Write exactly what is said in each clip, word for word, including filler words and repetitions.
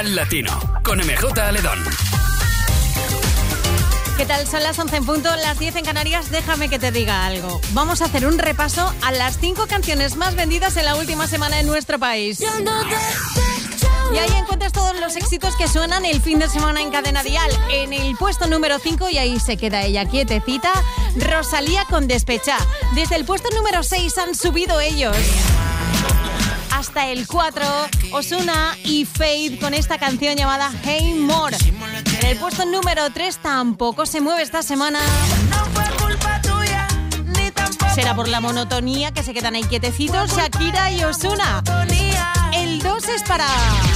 Dial Latino, con M J Aledón. ¿Qué tal? Son las once en punto, las diez en Canarias. Déjame que te diga algo. Vamos a hacer un repaso a las cinco canciones más vendidas en la última semana en nuestro país. Y ahí encuentras todos los éxitos que suenan el fin de semana en Cadena Dial. En el puesto número cinco, y ahí se queda ella quietecita, Rosalía con Despechá. Desde el puesto número seis han subido ellos hasta el cuatro, Ozuna y Fade con esta canción llamada Hey More. En el puesto número tres tampoco se mueve esta semana. Será por la monotonía que se quedan ahí quietecitos Shakira y Ozuna. El dos es para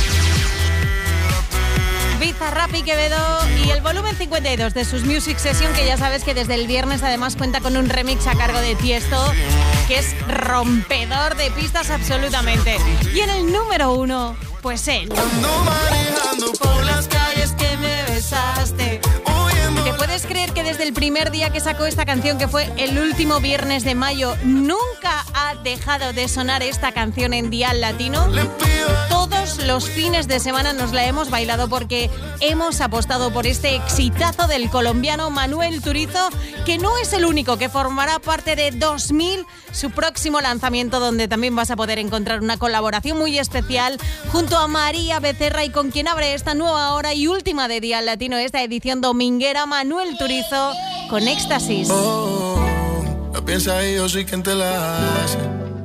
Bizarrap y Quevedo y el volumen cincuenta y dos de sus Music Session, que ya sabes que desde el viernes además cuenta con un remix a cargo de Tiesto, que es rompedor de pistas absolutamente. Y en el número uno, pues él. Ando manejando por las calles que me besaste. ¿Te puedes creer que desde el primer día que sacó esta canción, que fue el último viernes de mayo, nunca ha dejado de sonar esta canción en Dial Latino? Todos los fines de semana nos la hemos bailado porque hemos apostado por este exitazo del colombiano Manuel Turizo, que no es el único, que formará parte de dos mil, su próximo lanzamiento, donde también vas a poder encontrar una colaboración muy especial junto a María Becerra, y con quien abre esta nueva hora y última de Dial Latino, esta edición dominguera, Manuel Turizo con Éxtasis. Oh, la piensa y yo soy quien te la hace.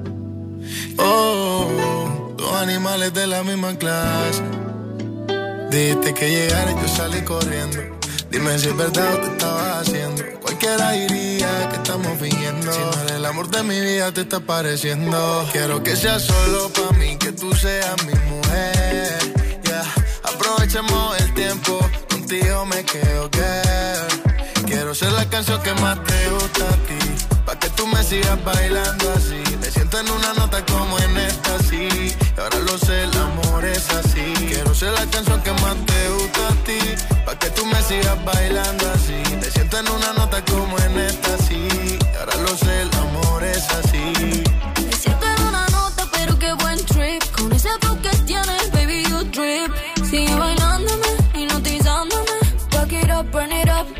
Oh, dos animales de la misma clase. Dijiste que llegara y yo salí corriendo. Dime si es verdad o te estabas haciendo. Cualquiera diría que estamos fingiendo. Si no eres el amor de mi vida te está pareciendo. Quiero que sea solo pa' mí, que tú seas mi mujer. Yeah. Aprovechemos el tiempo, contigo me quedo, girl. Quiero ser la canción que más te gusta a ti, pa' que tú me sigas bailando así. Me siento en una nota como en esta, sí. Y ahora lo sé, el amor es así. Quiero ser la canción que más te gusta a ti, pa' que tú me sigas bailando así. Me siento en una nota como en esta, sí. Y ahora lo sé, el amor es así. Me siento en una nota, pero qué buen trip. Con ese flow que tienes, baby, you drip. Sigue bailándome, hipnotizándome. Back it up, burn it up.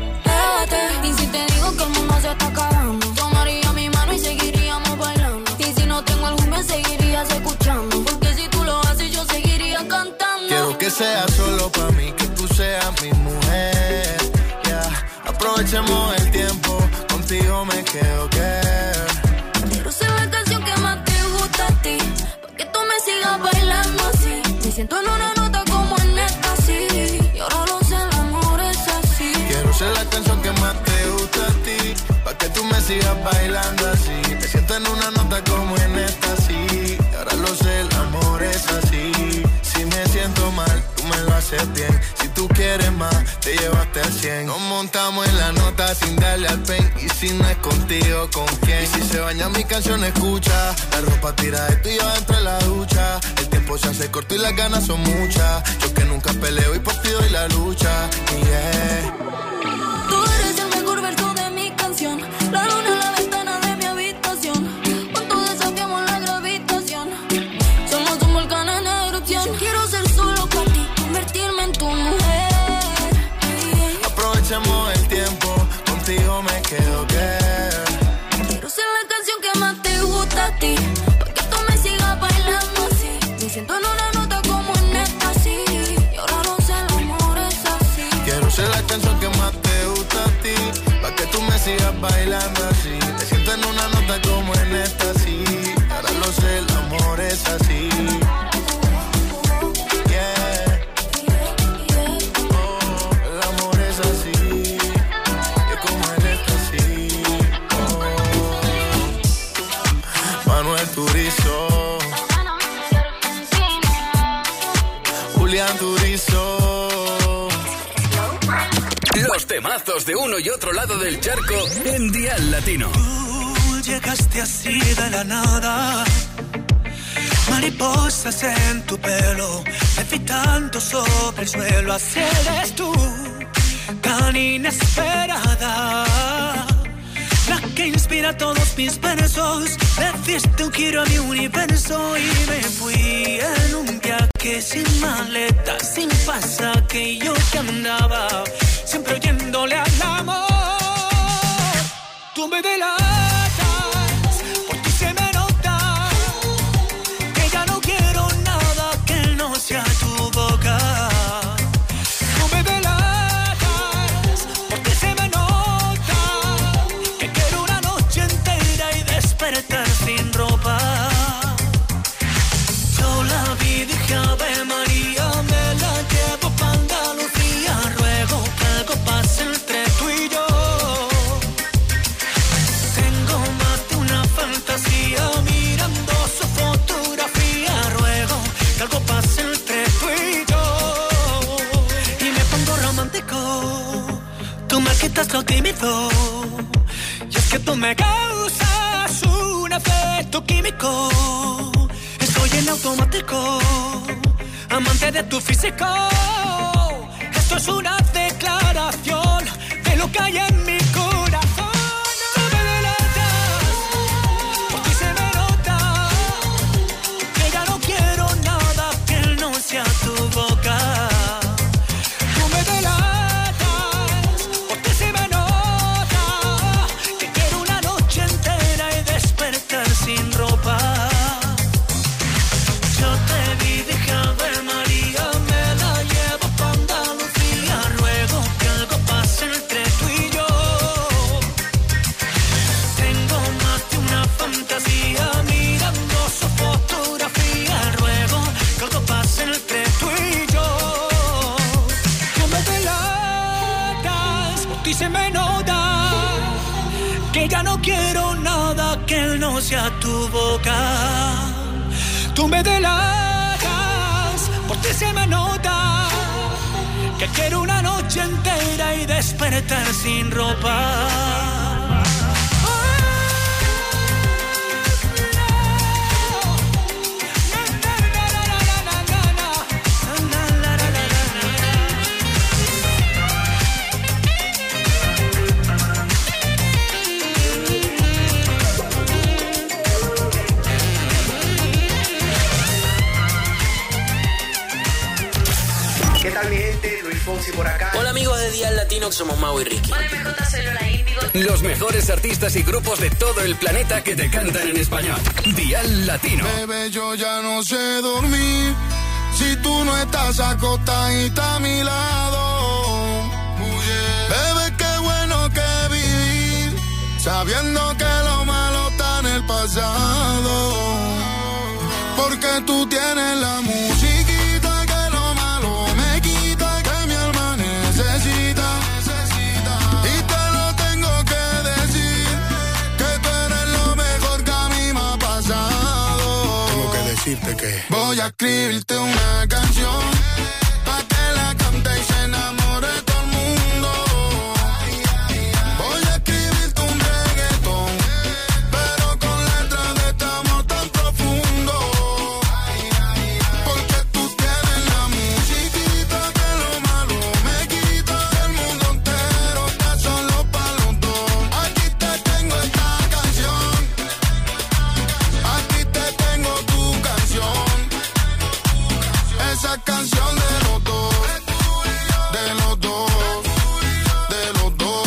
Y si te digo que el mundo se está acabando, tomaría mi mano y seguiríamos bailando. Y si no tengo algún me seguirías escuchando, porque si tú lo haces yo seguiría cantando. Quiero que sea solo pa' mí, que tú seas mi mujer. Yeah. Aprovechemos el tiempo, contigo me quedo, girl. Quiero ser la canción que más te gusta a ti, pa' que tú me sigas bailando así. Me siento en una nota como en esta, sí. Y ahora lo sé, el amor es así. Quiero ser la canción que más te gusta a ti, pa' que tú me sigas bailando así. Me siento en una nota como en esta, sí. Y ahora lo sé, el amor es así. Si me siento mal, tú me lo haces bien. Si tú quieres más, te llevaste al cien. Nos montamos en la nota sin darle al pen. Y si no es contigo, ¿con quién? Y si se baña mi canción, escucha. La ropa tira de tú y yo dentro de la ducha. El tiempo se hace corto y las ganas son muchas. Yo que nunca peleo y por ti doy la lucha. Yeah. Tú eres el mejor verso de mi canción. La luna en la ventana de mi habitación. Juntos desafiamos la gravitación. Somos un volcán en erupción. Yo quiero ser solo para ti, convertirme en tu mujer. Aprovechemos el tiempo, contigo me quedo, girl. Quiero ser la canción que más te gusta a ti, pa' que tú me sigas bailando así. Me siento en una nota como en esta, sí. Y ahora lo sé, el amor es así. Quiero ser la canción que más te gusta a ti, pa' que tú me sigas bailando así. Te siento en una nota como en esta, sí. Ahora lo sé, el amor es así. Yeah. Oh, el amor es así. Es como en esta, sí. Oh. Manuel Turizo, Julián Turizo. Los temazos de uno y otro lado del charco en Dial Latino. Tú llegaste así de la nada, mariposas en tu pelo, levitando sobre el suelo. Así eres tú, tan inesperada, la que inspira todos mis versos. Le diste un giro a mi universo y me fui en un viaje sin maleta, sin pasa que yo que andaba siempre oyéndole al amor. Tú me delatas, por ti se me nota que ya no quiero nada que no sea tu boca. Tú me delatas, por ti se me nota que quiero una noche entera y despertar sin ropa. Yo la vi, dije Ave María, me la llevo pa' Andalucía, ruego que algo pase entre tú y yo. Tengo más de una fantasía mirando su fotografía, ruego que algo pase entre tú y yo. Y me pongo romántico, tú me quitas lo tímido, y es que tú me causas un efecto químico. Estoy en automático, amante de tu físico. Esto es una declaración de lo que hay en mi corazón. Tú me delatas, por ti se me nota que ya no quiero nada que no sea tu boca. Tú me delatas, por ti se me nota que quiero una noche entera y despertar sin ropa. Yo te vi, dije Ave María, me la llevo pa' Andalucía, ruego que algo pase entre tú y yo. Tengo más de una fantasía mirando su fotografía, ruego que algo pase entre tú y yo. Tú me delatas, por ti se me nota que ya no quiero nada que no sea tu boca. Tú me delatas, por ti se me nota que quiero una noche entera y despertar sin ropa. ¿Qué tal mi gente? Luis Fonsi por acá. Hola amigos de Dial Latino, somos Mau y Ricky. Hola M J, soy Lola Índigo. Los mejores artistas y grupos de todo el planeta que te cantan en español. Dial Latino. Bebé, yo ya no sé dormir si tú no estás acostadita a mi lado. Bebé, qué bueno que vivir sabiendo que lo malo está en el pasado. Porque tú tienes la musiquita que lo malo me quita, que mi alma necesita. Y te lo tengo que decir, que tú eres lo mejor que a mí me ha pasado. Tengo que decirte que voy a escribirte una canción pa' que la cante y se enamore todo el mundo. Voy a escribirte un reggaetón, pero con letras de este amor tan profundo. Porque tú tienes la musiquita que lo malo me quita. El mundo entero está solo pa' los dos. Aquí te tengo esta canción, aquí te tengo tu canción. Esa canción de los dos, de los dos, de los dos.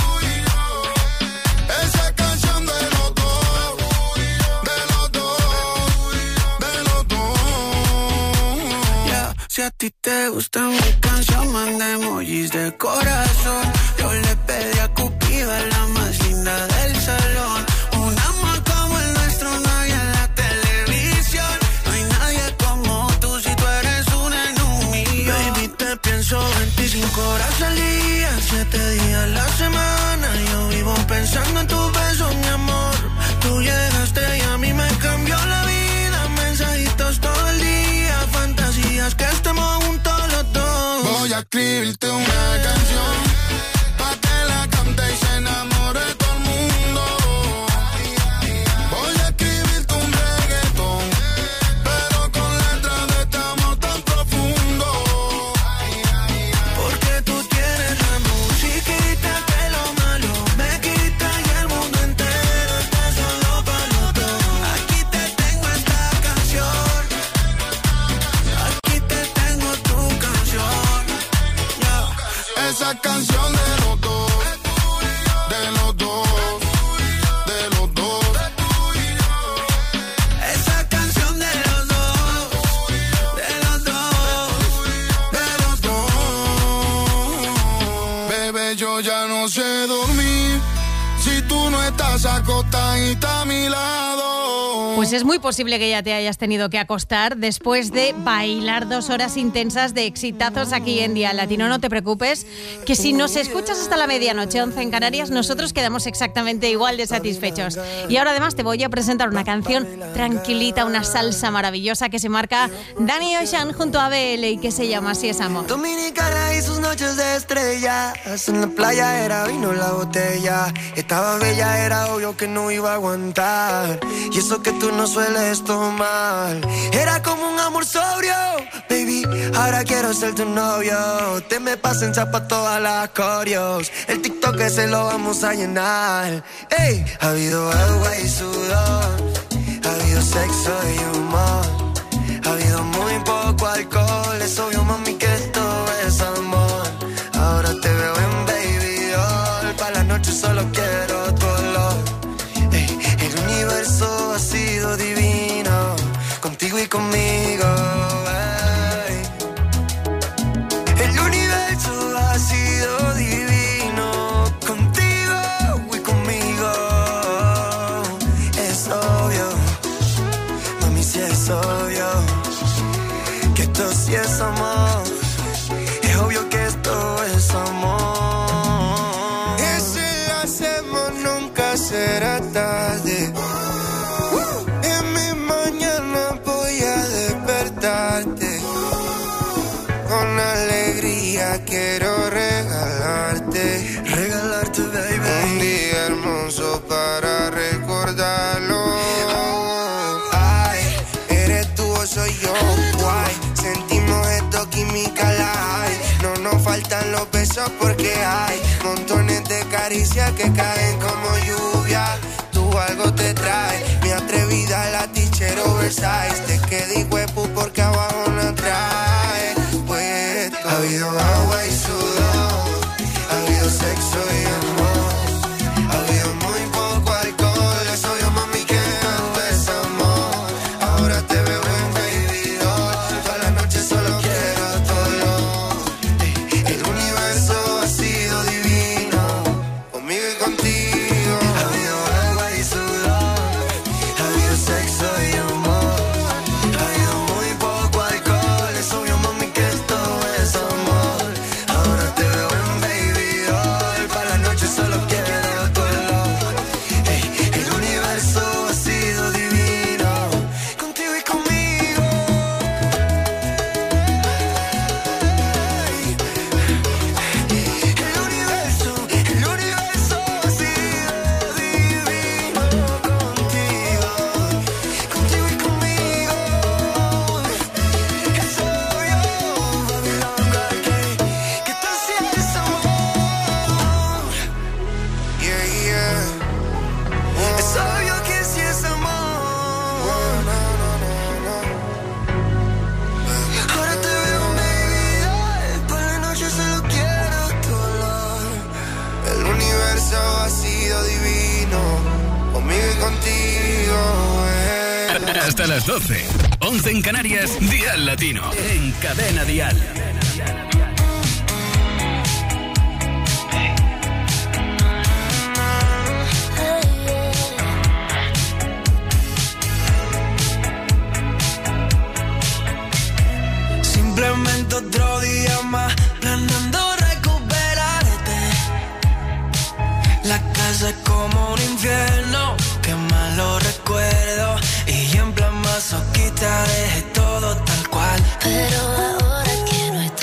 Esa canción de los dos, de los dos, de los dos. Yeah, si a ti te gusta mi canción, manda emojis de corazón. Yo le pedí a Cupido a la más linda del salón. Un amor como el nuestro no hay en la televisión. No hay nadie como tú si tú eres una en un millón. Baby, te pienso veinticinco horas al día, siete días a la semana. Yo vivo pensando en tus besos, mi amor. Tú llegaste y a mí me cambió la vida. Mensajitos todo el día, fantasías que estemos juntos los dos. Voy a escribirte una canción pa' que la cante y se enamore todo el mundo. Voy a escribirte un reggaetón, pero con letras de este amor tan profundo. Porque tú tienes la musiquita que lo malo me quita y el mundo entero está solo para los dos. Aquí te tengo esta canción, aquí te tengo tu canción. esa canción de los dos, de los dos, de los dos. Esa canción de los dos, de los dos, de los dos. Bebé, yo ya no sé dormir si tú no estás acostadita a mi lado. Pues es muy posible que ya te hayas tenido que acostar después de bailar dos horas intensas de exitazos aquí en Día Latino. No te preocupes, que si nos escuchas hasta la medianoche, once en Canarias, nosotros quedamos exactamente igual de satisfechos. Y ahora además te voy a presentar una canción tranquilita, una salsa maravillosa que se marca Danny Ocean junto a B L y que se llama Así es Amor. Dominicana y sus noches de estrellas, en la playa era vino la botella. Estaba bella, era obvio que no iba a aguantar. Y eso que tú no sueles tomar. Era como un amor sobrio, baby, ahora quiero ser tu novio. Te me pasen chapa todas las coreos. El TikTok ese lo vamos a llenar. Ey, ha habido agua y sudor, ha habido sexo y humor, ha habido muy poco alcohol. Es obvio, mami, que esto es amor. Ahora te veo en baby doll. Pa' la noche solo quiero tu olor. Ey, el universo ha sido divino, contigo y conmigo, ey. El universo ha sido divino, contigo y conmigo. Es obvio, mami, si es obvio que esto sí es amor. Es obvio que esto es amor. Ese hacemos nunca será tarde. En mi mañana voy a despertarte. Con alegría quiero regalarte, regalarte, baby, un día hermoso para recordarlo. Ay, eres tú o soy yo, guay. Sentimos esto, química light. No nos faltan los besos porque hay montones de caricias que caen como lluvia. Tú algo te trae, mi atrevida la teacher oversize. Te quedé huevo porque abajo no trae. Pues ha habido agua y sudor, ha habido sexo y amor, ha habido muy poco alcohol. Es obvio, mami, que esto es amor. Ahora te veo en baby doll. Toda la noche solo quiero tu olor. El universo ha sido divino, conmigo y contigo. Ha habido agua y sudor, ha habido sexo y amor, ha habido muy poco alcohol. Es obvio, mami, que esto es amor. Ahora te veo en baby doll. Pa' la noche solo quiero tu olor. Ey, el universo ha sido divino, contigo y conmigo. Ey, el universo, el universo ha sido divino, contigo, contigo y conmigo. Es obvio, Babilonga, que, que tú sí eres amor. yeah, yeah. Es obvio que sí es amor. Ahora te veo, baby doll. Por la noche solo quiero tu olor. El universo ha sido divino, conmigo y contigo, eh. Hasta las doce. once en Canarias, Dial Latino. En Cadena Dial. Simplemente otro día más, planeando recuperarte. La casa es como un infierno, qué malo recuerdo. Y en plan masoquista dejé todo tal cual. Pero ahora que no estás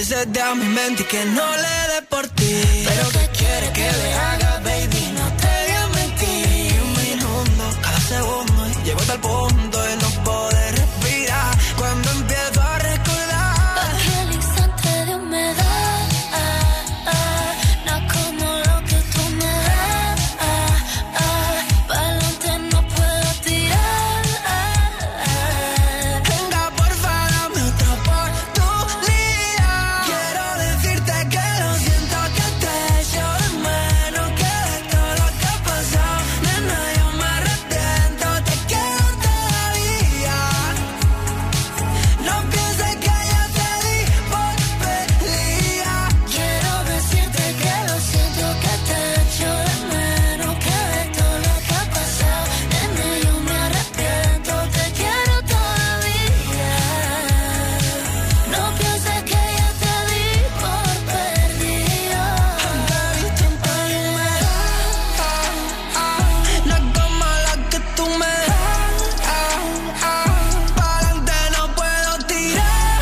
que se dé a mi mente y que no le dé por ti. Pero ¿qué quiere que le haga, baby? No te voy a mentir. Un minuto, cada segundo, y llego hasta el punto de no poder respirar. Cuando empiezo a recordar aquel instante de humedad, ah, ah, no como lo que tú me das, ah, ah, pa'lante no puedo tirar, ah, ah. Venga, porfa, dame otra oportunidad. Quiero decirte que lo siento, que te echo de menos, que de todo lo que ha pasado, nena, yo me arrepiento, te quiero todavía. No pienses que ya te di por perdida. Quiero decirte que lo siento, que te echo de menos, que de todo lo que ha pasado, nena, yo me arrepiento, te quiero todavía. No pienses que ya te di por perdida. No es como la que tú me das, pa'lante no puedo tirar.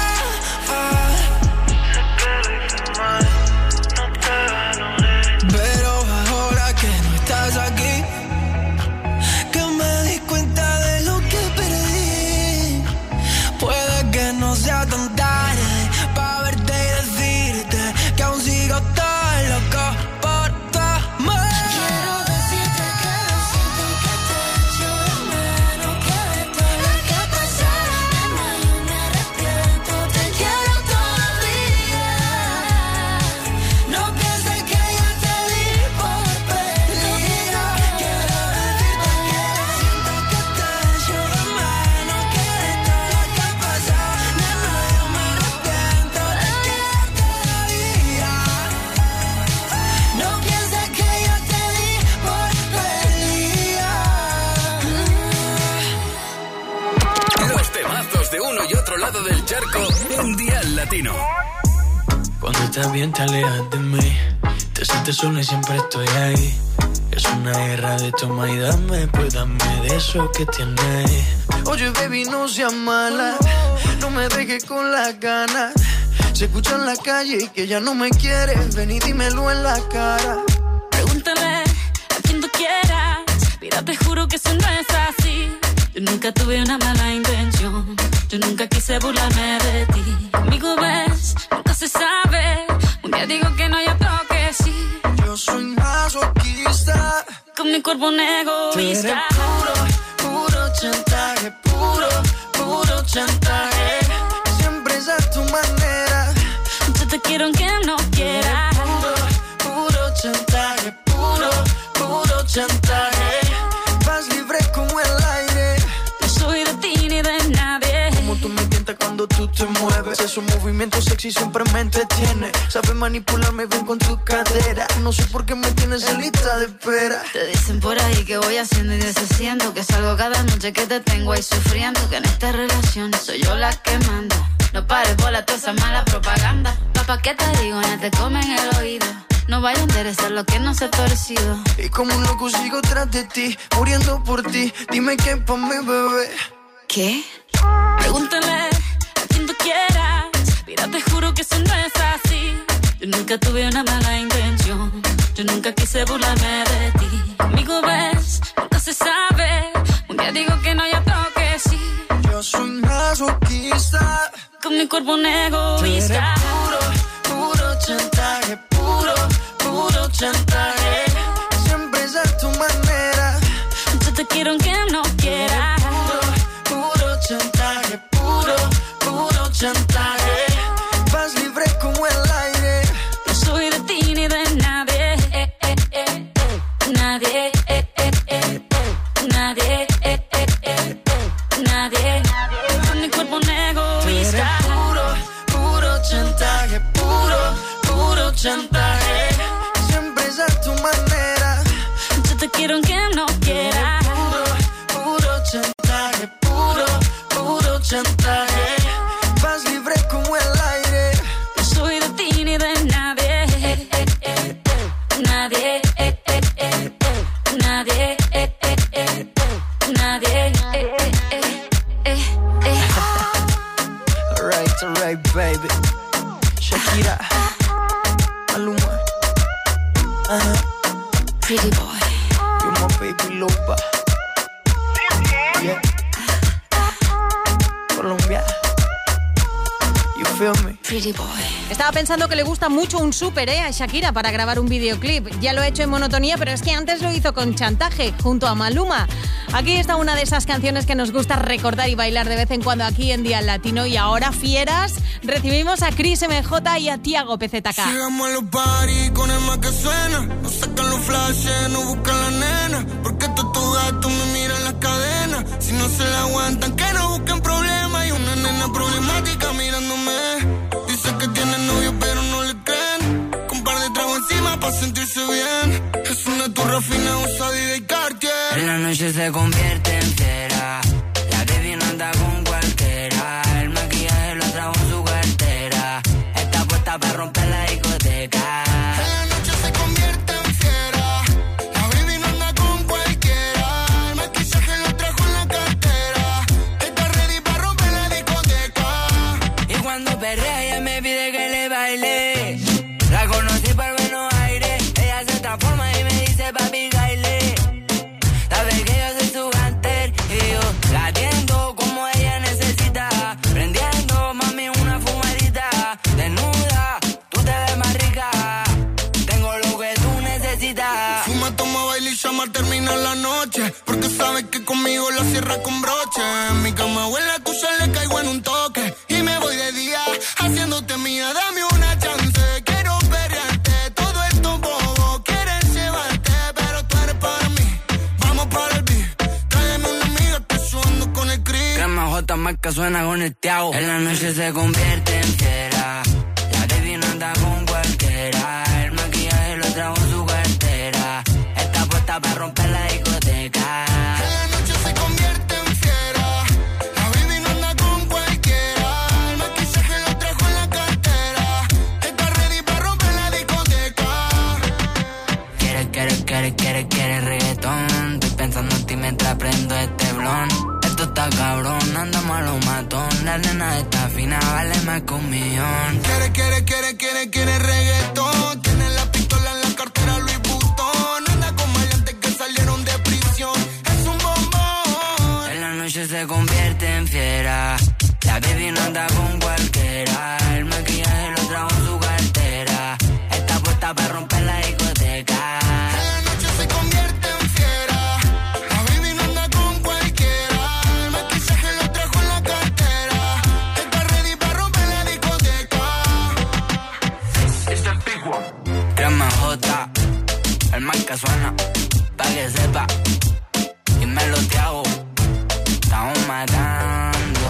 Pero ahora que no estás aquí, que me di cuenta de lo que perdí, puede que no sea tan tarde pa' verte y decirte que aún sigo tan loco por tu amor. Quiero decirte que lo siento, que te echo de menos, que de todo lo que ha pasado, nena, yo me arrepiento, te quiero todavía. No pienses que ya te di por perdida. Quiero decirte que lo siento, que te echo de menos, que de todo lo que ha pasado, nena, yo me arrepiento, te quiero todavía. No pienses que ya te di por perdida. Los temazos de uno y otro lado del charco en Dial Latino. Cuando estás bien te alejas de mí, te sientes sola y siempre estoy ahí. Es una guerra de toma y dame, pues dame de eso que tienes. Oye, baby, no seas mala, no me dejes con las ganas. Se escucha en la calle y que ya no me quieres, ven y dímelo en la cara. Pregúntale a quien tú quieras, mira, te juro que eso no es así. Yo nunca tuve una mala intención, yo nunca quise burlarme de ti. Conmigo ves, nunca se sabe, un día digo que no, y otro que sí. Yo soy masoquista, con mi cuerpo un tú eres egoísta. puro, puro chantaje, puro, puro chantaje. Siempre es a tu manera, Yo te quiero aunque no quieras. puro, puro chantaje, puro, puro chantaje. Vas libre como el aire, No soy de ti ni de nadie. como tú me tientas cuando tú te mueves. Esos movimientos sexy siempre me entretiene. Sabes manipularme bien con tu cadera. No sé por qué me tienes en lista de espera. Te dicen por ahí que voy haciendo y deshaciendo, que salgo cada noche que te tengo ahí sufriendo, que en esta relación soy yo la que manda. No pares bola toda esa mala propaganda. Papá, ¿qué te digo? No te comen el oído. No vaya a interesar lo que no se ha torcido. Y como un loco sigo tras de ti, muriendo por ti. Dime qué pa' mi bebé. ¿Qué? Pregúntale a quien tú quieras, mira, te juro que eso no es así. Yo nunca tuve una mala intención, yo nunca quise burlarme de ti. Conmigo ves, nunca se sabe, un día digo que no, y otro que sí. Yo soy masoquista, con mi cuerpo un tú eres egoísta. puro, puro chantaje, puro, puro chantaje. Siempre es a tu manera, Yo te quiero aunque no quieras. puro, puro chantaje, puro, puro chantaje. Vas libre como el aire, No soy de ti ni de nadie. Eh, eh, eh, eh. Nadie. Eh, eh, eh. Nadie. Eh, eh, eh. Nadie. Con mi cuerpo un tú eres egoísta. puro, puro chantaje, puro, puro chantaje. Siempre es a tu manera, Yo te quiero aunque no quieras. puro, puro chantaje, puro, puro chantaje. Vas libre como el aire, No soy de ti ni de nadie. Eh, eh, eh. Nadie. Eh, eh, eh. Nadie. Eh, eh, eh. Nadie. Eh, eh, eh. Eh, eh. alright, alright, baby. Shakira, Maluma, uh-huh. Pretty boy. You're my baby loba. Yeah. Colombia. You feel me? Pretty boy. Estaba pensando que le gusta mucho un súper, ¿eh? A Shakira para grabar un videoclip. Ya lo ha hecho en Monotonía, pero es que antes lo hizo con Chantaje, junto a Maluma. Aquí está una de esas canciones que nos gusta recordar y bailar de vez en cuando aquí en Día Latino. Y ahora, fieras, recibimos a Chris M J y a Tiago P Z K. Llegamos a los party con el más que suena. No sacan los flashes, no buscan la nena. Porque todos tus gatos me miran las cadenas. Si no se la aguantan, que no busquen problemas. Y una nena problemática mirándome. Dice que tiene novio pero no le creen. Con par de tragos encima pa' sentirse bien. Es una turra fina, usada y de Cartier. En la noche se convierte en fiera. La baby no anda con cualquiera. El maquillaje lo trajo en su cartera. Está puesta para romper la discoteca. En la noche se convierte en fiera. La baby no anda con cualquiera. El maquillaje lo trajo en la cartera. Está ready para romper la discoteca. Y cuando perrea ella me pide que le baile. La conocí por Buenos Aires. Ella se transforma y me dice papi baile. Sabe que yo soy su ganter y yo la atiendo como ella necesita. Prendiendo mami una fumadita. Desnuda, tú te ves más rica. Tengo lo que tú necesitas. Fuma, toma, baila y llama, termina la noche. Porque sabes que conmigo la cierra con broche. En mi cama huele a tuya, le caigo en un toque. Y me voy de día haciéndote mía. Dame una chance, quiero pelearte. Todo esto bobo, quieren llevarte. Pero tú eres para mí, vamos para el beat. Tráeme una amiga, estoy sudando con el Chris. Crema J, marca suena con el Tiago. En la noche se convierte en fiera. La baby no anda con cualquiera. El maquillaje lo trajo en su cartera. Está puesta para romper la discoteca. En la noche se convierte en fiera. La baby no anda con cualquiera. El maquillaje lo trajo en la cartera. Está ready para romper la discoteca. Quiere, quiere, quiere, quiere, quiere reggaetón. Estoy pensando en ti mientras prendo este blon. Esto está cabrón, andamos a lo matón. La nena está fina, vale más que un millón. Quiere, quiere, quiere, quiere, quiere reggaetón. Tiene la pistola en la cartera Louis Vuitton. Anda con maleantes que salieron de prisión. Es un bombón. En la noche se convierte en fiera. La baby no anda con cualquiera. El maquillaje lo trajo en su cartera. Está puesta para romper la discoteca. En la noche se convierte en fiera. La baby no anda con cualquiera. El maquillaje lo trajo en la cartera. Está ready para romper la discoteca. It's the big one. Crema J, el marca suena, pa' que sepa. Y me lo te hago, estamos matando.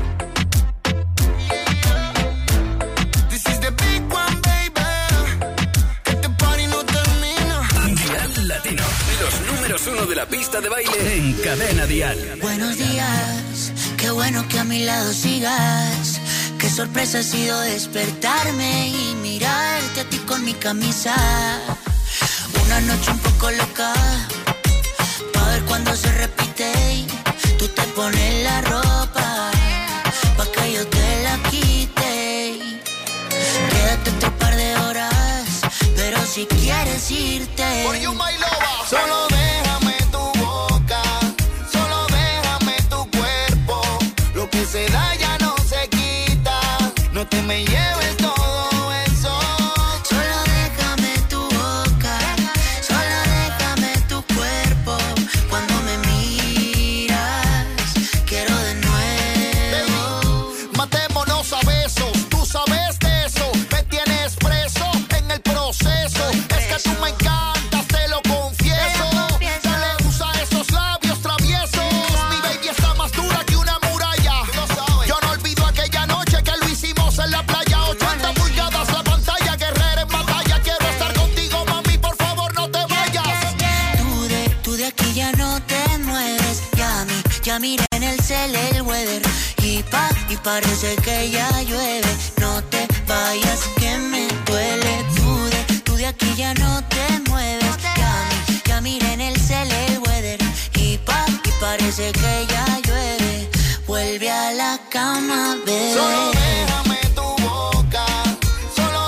This is the big one, baby. Este party no termina. Dial Latino, los números uno de la pista de baile en Cadena Dial. Buenos días, qué bueno que a mi lado sigas. Qué sorpresa ha sido despertarme y mirarte a ti con mi camisa. Una noche un poco loca, pa' ver cuando se repite. Tú te pones la ropa, pa' que yo te la quite. Quédate otro par de horas, pero si quieres irte, For you, my lover. Solo déjame tu boca, solo déjame tu cuerpo. Lo que se da ya no se quita. No te me lleves todo eso. solo déjame tu boca, solo déjame tu cuerpo. Cuando me miras, quiero de nuevo. Matémonos a besos, tú sabes de eso. Me tienes preso en el proceso. Es que tú me encantas, te lo confieso. Dale, usa esos labios traviesos. Mi baby está más dura que una muralla. Yo no olvido aquella noche que lo hicimos en la playa. ochenta pulgadas la pantalla, guerrera en batalla. Quiero estar contigo, mami, por favor no te vayas. Tú de, tú de aquí ya no te mueves. Ya mi, ya miré en el cel el weather. Y pa, y parece que ya llueve. No te vayas que me duele. Tú de, tú de aquí ya no te mueves. Ya mi, ya miré en el cel el weather. Y pa, y parece que ya llueve. Vuelve a la cama, bebé. Solo déjame tu boca, solo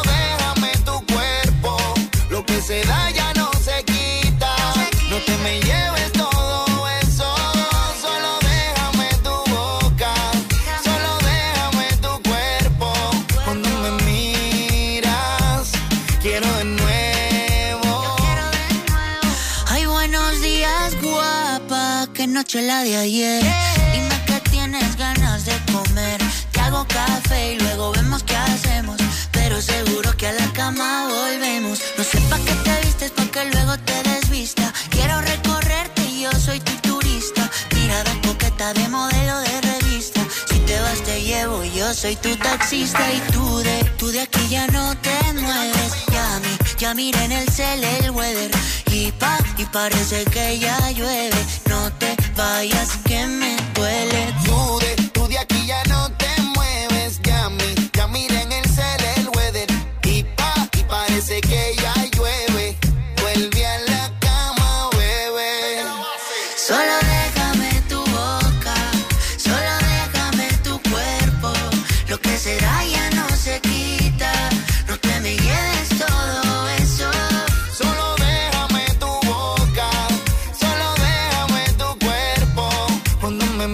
noche la de ayer. Dime que tienes ganas de comer. Te hago café y luego vemos qué hacemos. Pero seguro que a la cama volvemos. No sé pa' qué te vistes, pa' que luego te desvista. Quiero recorrerte y yo soy tu turista. Mirada coqueta de modelo de revista. Si te vas te llevo, yo soy tu taxista. Y tú de, tú de aquí ya no te mueves. Ya mi, ya mira en el cel el weather. Y pa, y parece que ya llueve. No te vayas que me duele. Tú de, tú de aquí ya no te mueves. Ya mi, ya mira en el cel el weather. Y pa, y parece que ya llueve. Vuelve a la cama, bebé. Solo déjame tu boca. Solo déjame tu cuerpo. Lo que será ya no se quita. No te me lleves todo eso. Solo déjame tu boca. Solo déjame tu cuerpo. Cuando me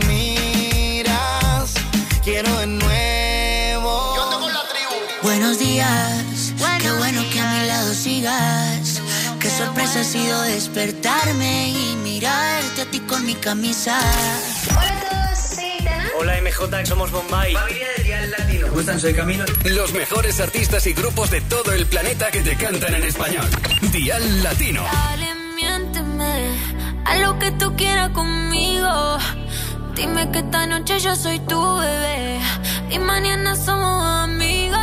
miras, quiero de nuevo. Yo ando con la tribu. Buenos días. Buenos Qué bueno días. Que a mi lado sigas. Qué sorpresa ha sido despertarme y mirarte a ti con mi camisa. Hola a todos, soy Tana. Hola M J, somos Bombay. Familia de Dial Latino. ¿Cómo están? Soy Camilo. Los mejores artistas y grupos de todo el planeta que te cantan en español. Dial Latino. Dale, miénteme, haz lo que tú quieras conmigo. Dime que esta noche yo soy tu bebé y mañana somos amigos,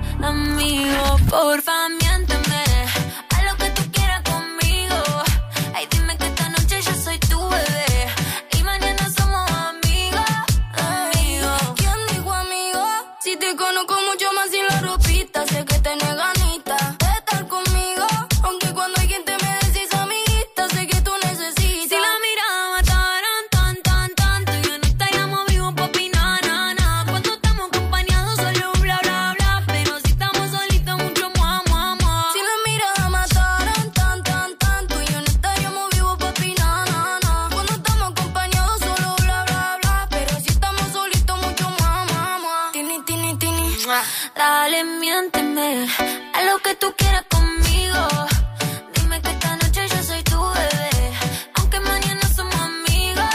amigos. Porfa, miénteme, haz lo que tú quieras conmigo. Ay, dime que esta noche yo soy tu bebé y mañana somos amigos, amigos. ¿Quién dijo amigo? Si te conozco mucho más sin la ropita, sé que tenés ganita de estar conmigo, aunque cuando hay quien te me decís amiguita, sé que tú necesitas. Si la mirada mataran tan, tan, tanto, yo no estaríamos vivos pa' opinar, na, na. Cuando estamos acompañados solo bla, bla, bla, pero si estamos solitos mucho mua, mua, mua. Si la mirada mataran tan, tan, tanto, yo no estaríamos vivos pa' opinar, na, na. Cuando estamos acompañados solo bla, bla, bla, pero si estamos solitos mucho mua, mua, mua. Tini, tini, tini. Dale, miénteme, haz lo que tú quieras conmigo. Dime que esta noche yo soy tu bebé, aunque mañana somos amigos,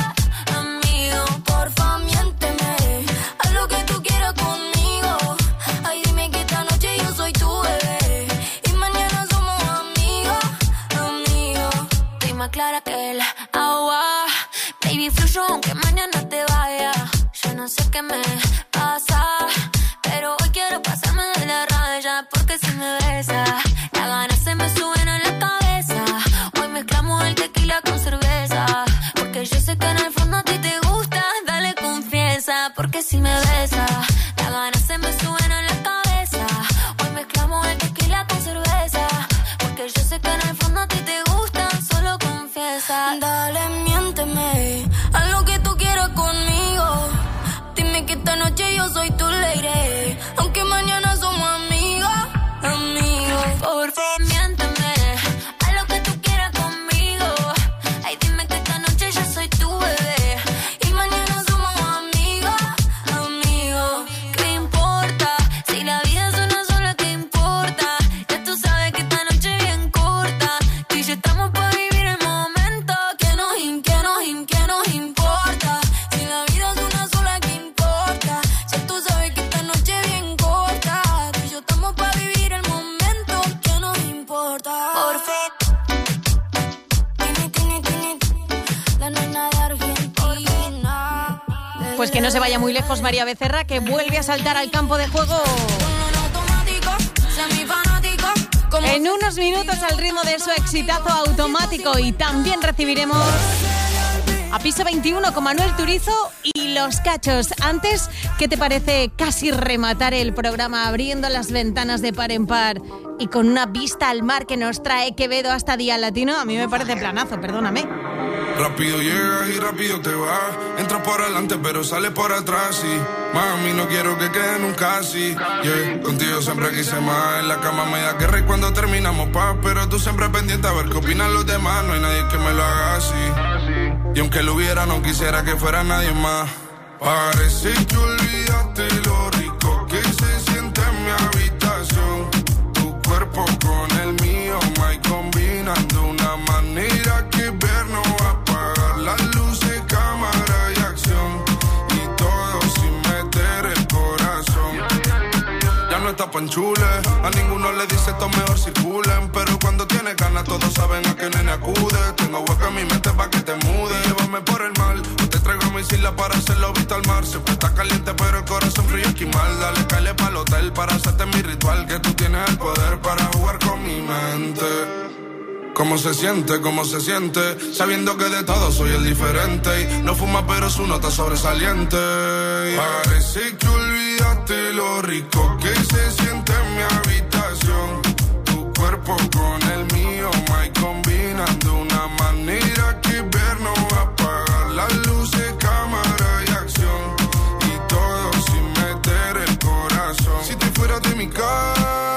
amigos. Porfa, miénteme, haz lo que tú quieras conmigo. Ay, dime que esta noche yo soy tu bebé y mañana somos amigos, amigos. Estoy más clara que el agua, baby, fluyo aunque mañana te vaya. Yo no sé qué me pasa, pero hoy quiero pasarme de la raya, porque si me besa, las ganas se me suben a la cabeza. Hoy mezclamos el tequila con cerveza, porque yo sé que en el fondo a ti te gusta. Dale, confiesa, porque si me besa, las ganas se me suben a la cabeza. Hoy mezclamos el tequila con cerveza, porque yo sé que en el fondo a ti te gusta. Solo confiesa. Dale, miénteme, haz lo que tú quieras conmigo. Dime que esta noche yo soy tu lady, aunque mañana somos amigos, amigos. Por favor, miénteme, haz lo que tú quieras conmigo. Ay, dime que esta noche yo soy tu bebé y mañana somos amigos, amigos. ¿Qué importa? Si la vida es una sola, ¿qué importa? Ya tú sabes que esta noche es bien corta. Tú y yo estamos para vivir el momento. Que nos, im- que nos, im- que nos importa. Si la vida es una sola, ¿qué importa? Ya tú sabes que esta noche es bien corta. Tú y yo estamos para vivir el momento. Que nos importa. Por fe. Tini, tini, tini, la nena de Argentina. Pues que no se vaya muy lejos María Becerra, que vuelve a saltar al campo de juego. En unos minutos al ritmo de su exitazo Automático, y también recibiremos a Piso veintiuno con Manuel Turizo y Los Cachos. Antes, ¿qué te parece casi rematar el programa abriendo las ventanas de par en par y con una vista al mar que nos trae Quevedo hasta Dial Latino? A mí me parece planazo, perdóname. Rápido llegas y rápido te vas. Entras por adelante pero sales por atrás, sí. Mami, no quiero que quede nunca así, yeah. Contigo siempre quise más. En la cama me da guerra y cuando terminamos paz. Pero tú siempre pendiente a ver qué opinan los demás. No hay nadie que me lo haga así. Y aunque lo hubiera, no quisiera que fuera nadie más. Parece que olvidaste lo rico que se siente en mi habitación. Tu cuerpo con el mío, my combinando una manera que ver no va a apagar las luces, cama. pa' enchule. A ninguno le dice esto mejor circulen, pero cuando tiene ganas todos saben a qué nene acude. Tengo hueco en mi mente pa' que te mude. Llévame por el mar, o te traigo a mi isla para hacerlo visto al mar. Siempre está caliente pero el corazón frío esquimal. Dale, cáele pa'l hotel para hacerte mi ritual. Que tú tienes el poder para jugar con mi mente. ¿Cómo se siente? ¿Cómo se siente? Sabiendo que de todo soy el diferente. Y no fuma pero su nota sobresaliente. Parece que olvidaste lo rico que se siente en mi habitación. Tu cuerpo con el mío, my, combinan de una manera que ver no va a apagar las luces, cámara y acción. Y todo sin meter el corazón. Si te fueras de mi cama,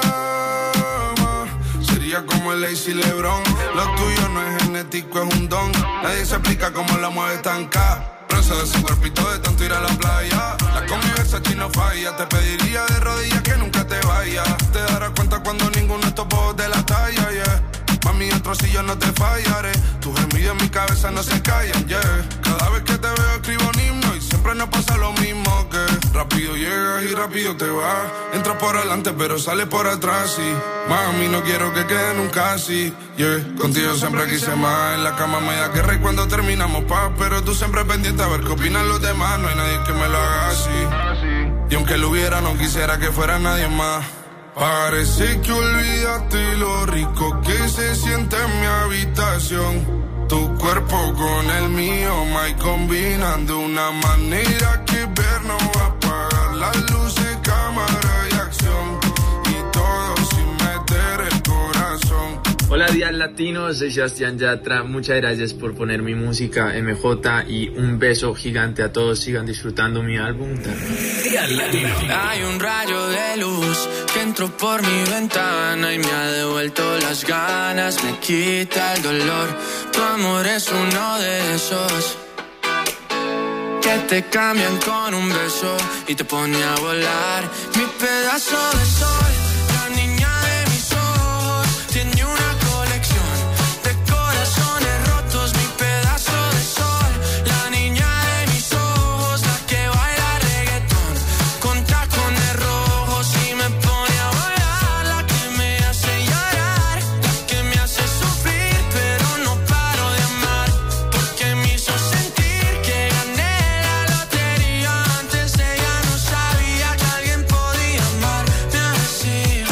como el Lazy Lebron. Lo tuyo no es genético, es un don. Nadie se explica cómo la mueve tan K. Presa de su cuerpito de tanto ir a la playa. La convivencia chino falla. Te pediría de rodillas que nunca te vayas. Te darás cuenta cuando ninguno de estos bobos de la talla, yeah. Mami, otro si yo no te fallaré. Tus gemidos en mi cabeza no se callan, yeah. Cada vez que te veo escribo un himno y siempre nos pasa lo mismo que rápido llegas y rápido te vas. Entras por adelante pero sales por atrás y mami, no quiero que quede nunca así, yeah. Contigo siempre quise más. En la cama me da guerra y cuando terminamos paz. Pero tú siempre pendiente a ver qué opinan los demás. No hay nadie que me lo haga así. Y aunque lo hubiera no quisiera que fuera nadie más. Parece que olvidaste lo rico que se siente en mi habitación. Tu cuerpo con el mío, my, combinan de una manera que ver no va a apagar las luces, cámara y acción. Y todo sin meter el corazón. Hola Dial Latino, soy Sebastián Yatra. Muchas gracias por poner mi música M J y un beso gigante a todos. Sigan disfrutando mi álbum. Dial Latino. Hay un rayo de luz que entró por mi ventana y me ha devuelto las ganas, me quita el dolor. Tu amor es uno de esos que te cambian con un beso y te pone a volar. Mi pedazo de sol, la niña de mis ojos, tiene una colección de corazones rotos. Mi pedazo de sol, la niña de mis ojos, la que baila reggaetón con tacones rojos y me pone a volar. La que me hace llorar, la que me hace sufrir, pero no paro de amar, porque me hizo sentir que gané la lotería. Antes ella no sabía que alguien podía amarme así.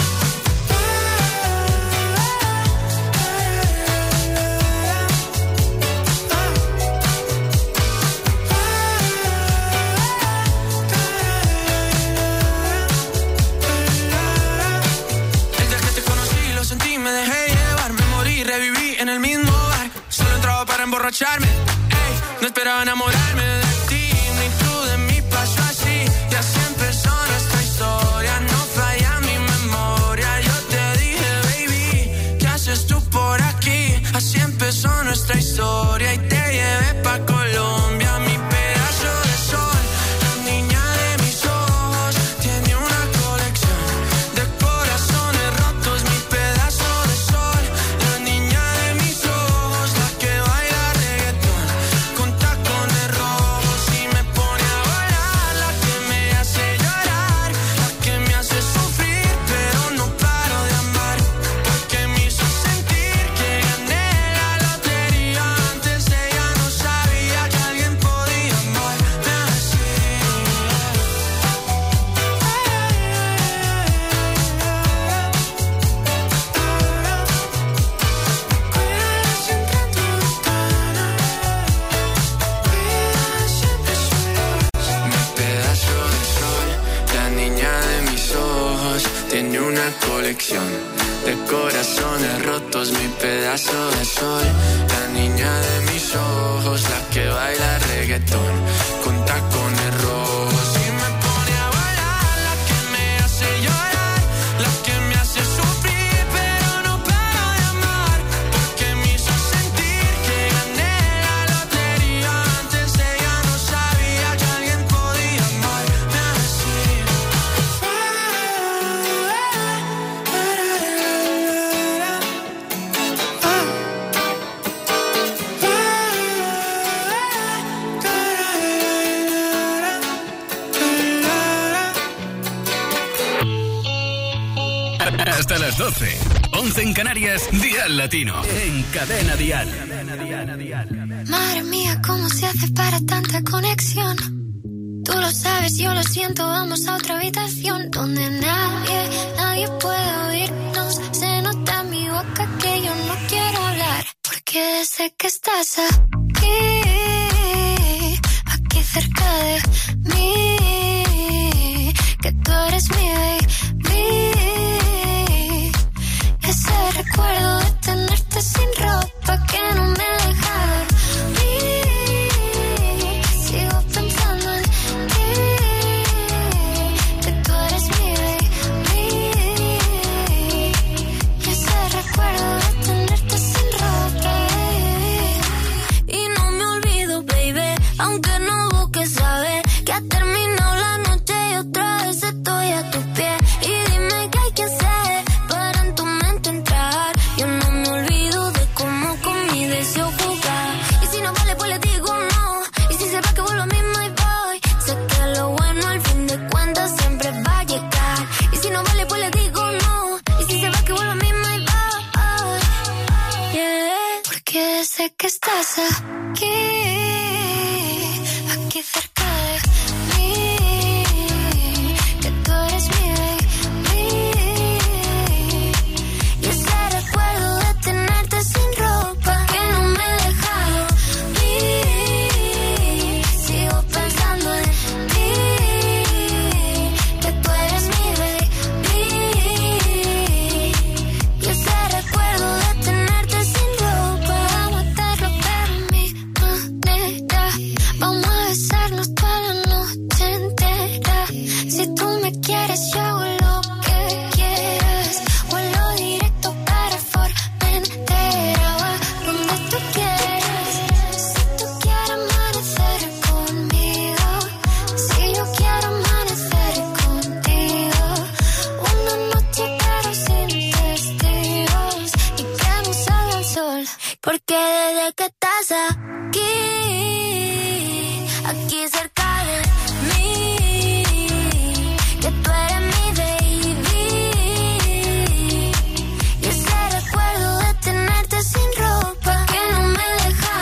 El día que te conocí lo sentí, me dejé llevar, me morí, reviví en el mismo bar. Solo entraba para emborracharme, ey, no esperaba enamorarme de ti, ni tú de mí. Pasó así y así empezó nuestra historia. No falla mi memoria. Yo te dije, baby, ¿qué haces tú por aquí? Así empezó nuestra historia y te llevé pa' Colombia. Mi pedazo de sol, la niña de mis ojos, tiene una colección de corazones rotos. Mi pedazo de sol, la niña de mis ojos, la que baila reggaetón con tacones rojos y me pone a volar. La que me hace llorar, la que me hace sufrir, pero no paro de amar, porque me hizo sentir que gané la lotería. Antes ella no sabía que alguien podía amarme así. Mi pedazo de sol, la niña de mis ojos, tiene una colección de corazones rotos. Mi pedazo de sol, la niña de mis ojos, la que baila reggaetón con tacones rojos y me pone a volar. La que me hace llorar, la que me hace sufrir, pero no paro de amar, porque me hizo sentir que gané la lotería. Antes ella no sabía que alguien podía amarme así. Hasta las doce. once en Canarias, Dial Latino. En Cadena Dial. Madre mía, ¿cómo se hace para tanta conexión? Tú lo sabes, yo lo siento, vamos a otra habitación donde nadie, nadie puede oírnos. Se nota en mi boca que yo no quiero hablar, porque sé que estás aquí, aquí cerca de mí, que tú eres mi baby. Ese recuerdo de tenerte sin ropa que no me deja dormir. Sigo pensando en ti, que tú eres mi baby. Y ese recuerdo de tenerte sin ropa. Y no me olvido, baby, aunque no busques saber que ha terminado la noche y otra vez estoy a tus pies. Y dime qué hay que hacer para en tu mente entrar. Yo no me olvido de cómo con mi deseo jugar. Y si no vale, pues le digo no. Y si se va, que vuelvo mismo y voy. Sé que lo bueno al fin de cuentas siempre va a llegar. Y si no vale, pues le digo no. Y si se va, que vuelvo mismo y voy. Yeah. Porque sé que estás aquí, aquí cerca de mí, que tú eres mi baby. Y ese recuerdo de tenerte sin ropa que no me deja dormir. Sigo pensando en ti, que tú eres mi baby. Y ese recuerdo de tenerte sin ropa, vamos a hacerlo pero a mi manera. Vamos a besarnos toda la noche entera. Si tú me quieres, yo hago lo que quieras. Vuelo directo para Formentera, va donde tú quieras. Si tú quieres amanecer conmigo, si yo quiero amanecer contigo. Una noche pero sin testigos y que no salga el sol. Porque desde que estás aquí, aquí cerca de mí, que tú eres mi baby. Y ese recuerdo de tenerte sin ropa que no me deja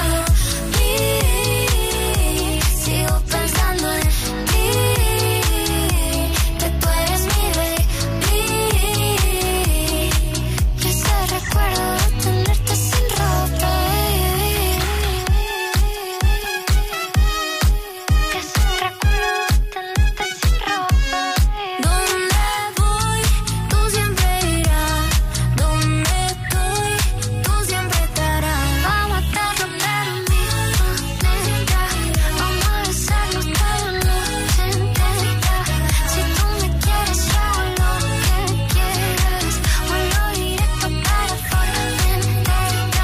dormir. Sigo pensando en ti, que tú eres mi baby. Y ese recuerdo de tenerte sin ropa. Ese recuerdo de tenerte sin ropa. Donde voy, tú siempre irás. Donde estoy, tú siempre estarás. Vamos a estarlo pero mi manera. Vamos a besarnos toda la noche entera. Si tú me quieres, yo hago lo que quieras. Vuelo directo para Formentera.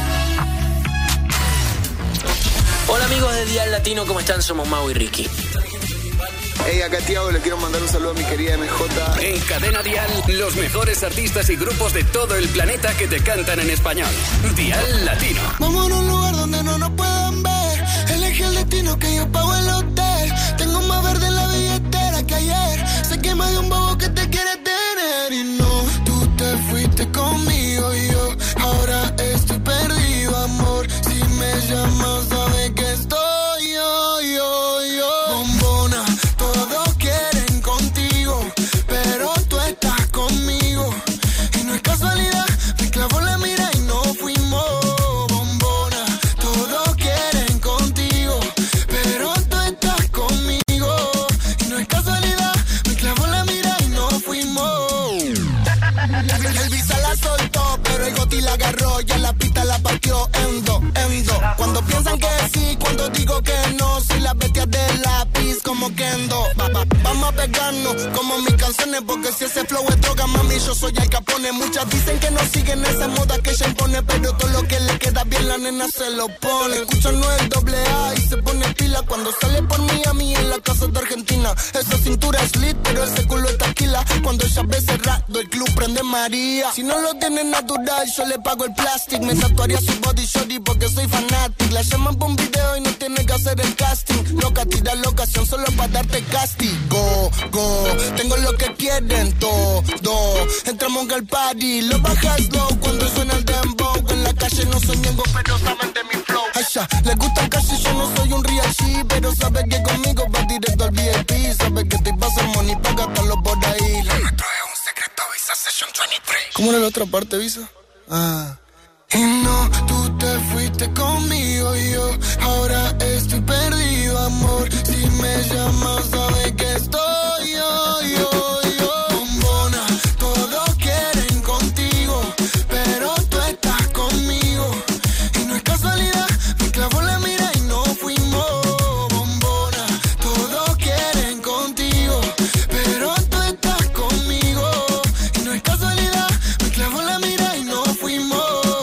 Hola amigos de Dial Latino, ¿cómo están? Somos Mau y Ricky. Hey, acá Tiago, le quiero mandar un saludo a mi querida M J. En Cadena Dial, los mejores artistas y grupos de todo el planeta que te cantan en español. Dial Latino. Vamos a un lugar donde no nos puedan ver. Elegí el destino que yo pago el hotel. Tengo más verde en la billetera que ayer. Sé que más de un bobo que te quiere tener. Y no, tú te fuiste conmigo y yo ahora estoy perdido, amor. Si me llamas, sabes que estoy yo, yo, yo. Bombona, todos quieren contigo, pero tú estás conmigo. Y no es casualidad, me clavó la mira y no fuimos. Bombona, todos quieren contigo, pero tú estás conmigo. Y no es casualidad, me clavó la mira y no fuimos. El visa la soltó, pero el goti la agarró. Ya la pista la partió en dos, en dos. Cuando piensan que sí, cuando digo que no. Soy la bestia del lápiz como Kendo. Va, va, vamos a pegarnos como mis canciones, porque si ese flow es droga, mami, yo soy Al Capone. Muchas dicen que no siguen esa moda que ella impone, pero todo lo que le queda bien la nena se lo pone. Escucha no es doble A y se pone pila tequila. Cuando sale por Miami en la casa de Argentina. Esa cintura es lit, pero ese culo es taquila. Cuando ella ve cerrado, el club prende María. Si no lo tiene natural, yo le pago el plástico. Me tatuaría su body shorty porque soy fanático. La llaman por un video y no tiene que hacer el casting. Loca, tira la ocasión solo para darte castigo. Go, tengo lo que quieren todo. Entramos en el party, lo bajas low cuando suena el dembow. En la calle no soy ñengo, pero saben de mi flow. Ay, ya, les gusta el calle, yo no soy un real G, pero sabe que conmigo va directo al V I P. Sabe que te pasa money pa' gastarlo por ahí. Lo nuestro es un secreto, Visa Session veintitrés. ¿Cómo era la otra parte, Visa? Ah. Y no, tú te fuiste conmigo y yo ahora estoy perdido, amor. Si me llamas, sabes que estoy yo, yo, yo. Bombona, todos quieren contigo, pero tú estás conmigo. Y no es casualidad, me clavó la mira y no fuimos. Bombona, todos quieren contigo, pero tú estás conmigo. Y no es casualidad, me clavó la mira y no fuimos.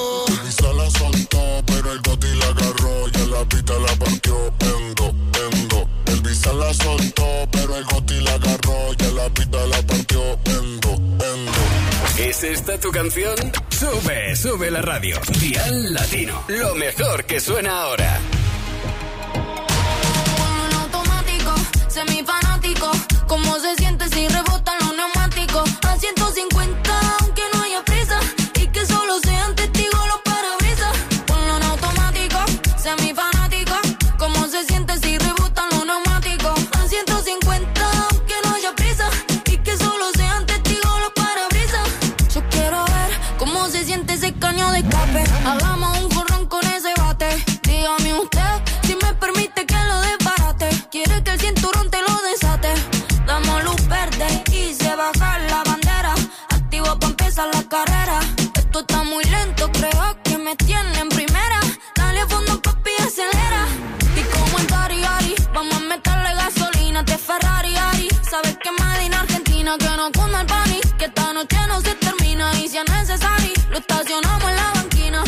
La partió, endo, endo. El visa la soltó, pero el Goti la agarró. Ya la pita la partió, endo, endo. ¿Es esta tu canción? Sube, sube la radio. Dial Latino, lo mejor que suena ahora. En automático, semifanático. ¿Cómo se siente si rebotan los neumáticos? A ciento cincuenta, aunque no haya prisa. Y que solo sean testigos los parabrisas. Ponlo en automático, semifanático. ¿Cómo se siente si rebotan los neumáticos? A ciento cincuenta, aunque no haya prisa. Y que solo sean testigos los parabrisas. Yo quiero ver cómo se siente ese caño de escape. Hagamos un jorrón con ese bate. Dígame usted si me permite que lo desbarate. Quiere que el cinturón te lo desate. Damos luz verde y se baja la bandera. Activo pa' empezar la carrera. Esto está muy lento, creo que me tiene en primera. Dale a fondo, papi, acelera. Y como en Dari Ari, vamos a meterle gasolina. Te Ferrari Ari, sabes que Made in Argentina. Que no cunda el pani, que esta noche no se termina. Y si es necesario, lo estacionamos en la banquina.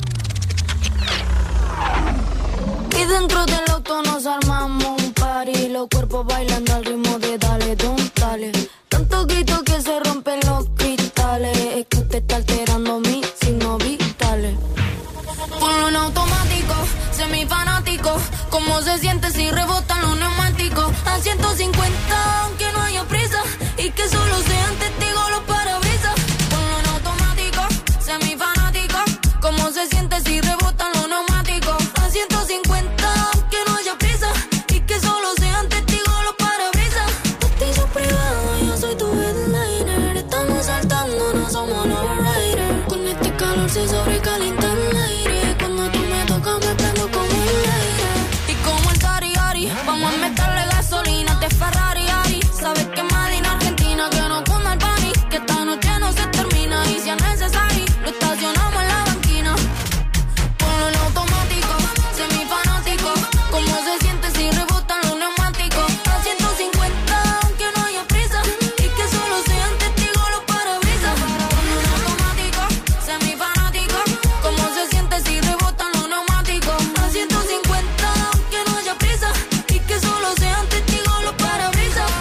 Y dentro del auto nos armamos un party. Los cuerpos bailando al ritmo de dale, don, dale. Tanto grito que se rompen los cristales. Es que usted está alterando mis signos vitales. Ponlo en automático, semifanático. ¿Cómo se siente si rebotan los neumáticos? A ciento cincuenta, aunque no haya prisa. Y que solo sean testigos los parabrisas. Ponlo en automático, semifanático. ¿Cómo se siente si rebotan los neumáticos? A ciento cincuenta, aunque no haya prisa. Y que solo sean testigos los parabrisas. Bautizo privado, yo soy tu headliner. Estamos saltando, no somos los riders. Con este calor se sobrecalienta el aire. Cuando tú me tocas me prendo como el aire. Y como el Dari Ari, vamos a meterle gasolina. Te Ferrari Ari, sabes que Made in Argentina. Que no cunda el pani, que esta noche no se termina. Y si es necesario, lo estacionamos en la banquina. Ponlo en automático, semifanático. ¿Cómo se siente si rebotan los neumáticos? A ciento cincuenta, aunque no haya prisa. Y que solo sean testigos los parabrisas. Ponlo en automático, semifanático. ¿Cómo se siente si rebotan los neumáticos? A ciento cincuenta, aunque no haya prisa. Y que solo sean testigos los parabrisas.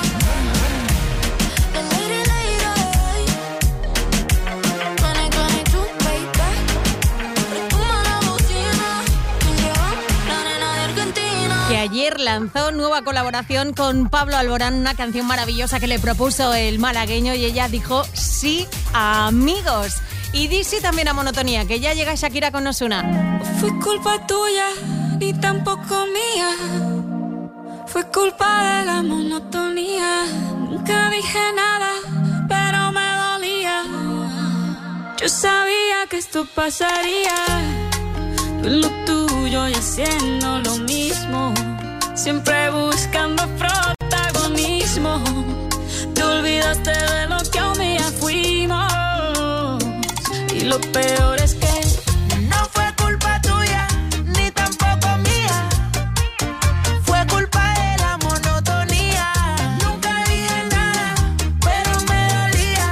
The lady, lady. Twenty, twenty-two, baby. Retoma la bocina. La nena de Argentina. Que ayer lanzó nueva colaboración con Pablo Alborán, una canción maravillosa que le propuso el malagueño y ella dijo sí a amigos. Y di sí también a Monotonía, que ya llega Shakira con Ozuna. No fue culpa tuya, ni tampoco mía. Fue culpa de la monotonía. Nunca dije nada, pero me dolía. Yo sabía que esto pasaría. Tú en lo tuyo y haciendo lo mismo. Siempre buscando protagonismo. Te olvidaste de lo que un día fuimos. Y lo peor es que no fue culpa tuya, ni tampoco mía. Fue culpa de la monotonía. Nunca dije nada, pero me dolía.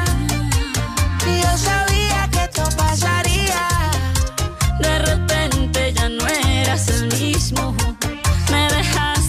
Y yo sabía que esto pasaría. de repente ya no eras el mismo. Me dejaste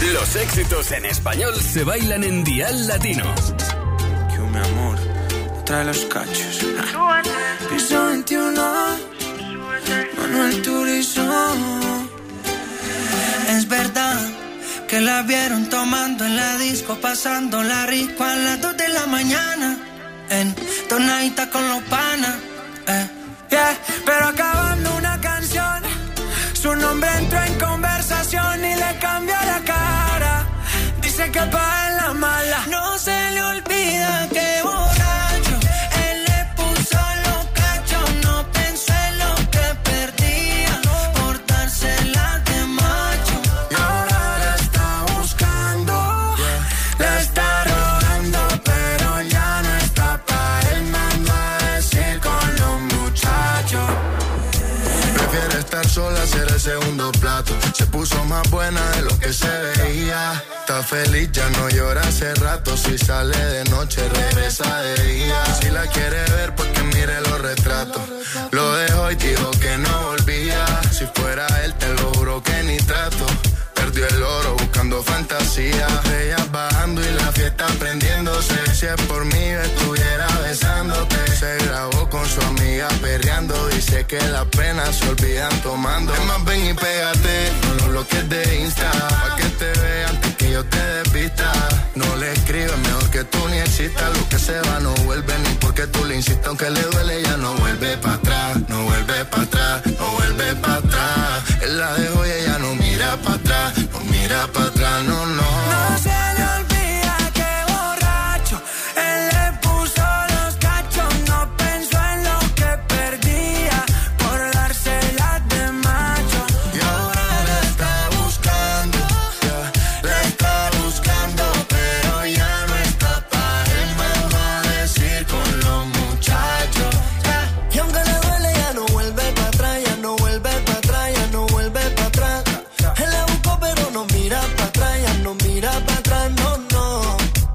Los éxitos en español se bailan en Dial Latino. Que mi amor trae los cachos. Piso veintiuno, Manuel Turizo. Es verdad que la vieron tomando en la disco, pasándola rico a las dos de la mañana, en tonadita con los panas. Eh. Yeah, pero acabando una canción, su nombre entró en conversación y le cambió la cara. Dice que pa' en la mala no se le olvida que borracho él le puso los cachos, no pensó en lo que perdía por dársela de macho. Y ahora la está buscando, la está rogando, pero ya no está pa' él, mando a decir con los muchachos. Prefiere estar sola, ser el segundo plato. Se puso más buena de lo que se veía. Está feliz, ya no llora hace rato. Si sale de noche, regresa de día. Si la quiere ver, pues que mire los retratos. Lo dejó y dijo que no volvía. Si fuera él, te lo juro que ni trato. Perdió el oro buscando fantasía. Ellas bajando y la fiesta prendiéndose. Si es por mí, estuviera besándote. Se grabó con su amiga perreando. Dice que las penas se olvidan tomando. Es más, ven y pégate con los bloques de Insta, pa' que te vean antes que yo te despista. No le escribes, mejor que tú ni existas. Lo que se va no vuelve, ni porque tú le insistas. Aunque le duele, ya no vuelve para atrás. No vuelve para atrás, no vuelve para atrás. Él la dejó y ella no mira para atrás. No mira para atrás, no, no. No se le olvida que borracho él le puso los cachos, no pensó en lo que perdía por dársela de macho. Y ahora la está buscando, yeah, la está buscando, pero ya no está pa' él, me va a decir con los muchachos, yeah. Y aunque le duele, ya no vuelve para atrás, ya no vuelve para atrás, ya no vuelve para atrás. Él la buscó, pero no mira para atrás, ya no mira para atrás, no, no.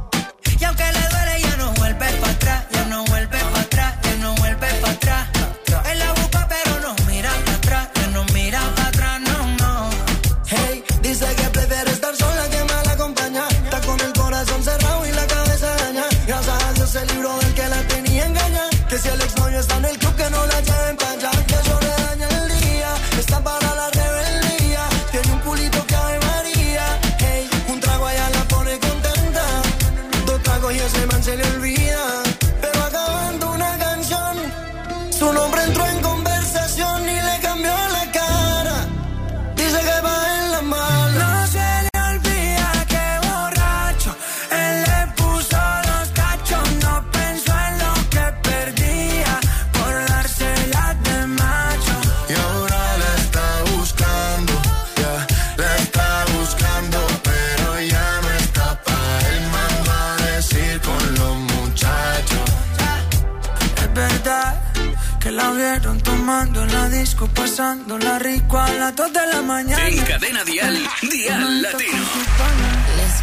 Y aunque le duele, ya no vuelve para atrás, ya no vuelve para atrás, ya no vuelve para atrás. Él la busca, pero no mira para atrás, ya no mira para atrás, no, no. Hey, dice que prefiere estar sola que mal acompañada. Está con el corazón cerrado y la cabeza dañada. Gracias a Dios se libró del que la tenía engañada. Que si el exnovio está en el club, que no la lleven para allá. Que eso le daña el día, está para la rebeldía. Tiene un culito que Ave María. Hey, un trago allá la pone contenta. Dos tragos y ese man se le olvida. Pero acabando una canción, su nombre entró en conversación y le cambió la cara. Dice que va en la mala. No se le olvida que borracho él le puso los cachos, no pensó en lo que perdía por dársela de macho. Y ahora la está buscando, yeah, la está buscando, pero ya no está pa' él, man, va a decir con los muchachos. Es verdad que la vieron tomando en la disco, pasándola rico a las dos de la mañana. En Cadena Dial, Dial Latino. Let's